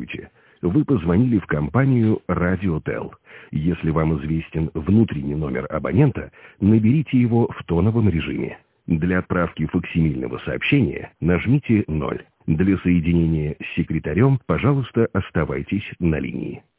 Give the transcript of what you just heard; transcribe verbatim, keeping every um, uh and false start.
Здравствуйте. Вы позвонили в компанию «Радиотел». Если вам известен внутренний номер абонента, наберите его в тоновом режиме. Для отправки факсимильного сообщения нажмите ноль. Для соединения с секретарем, пожалуйста, оставайтесь на линии.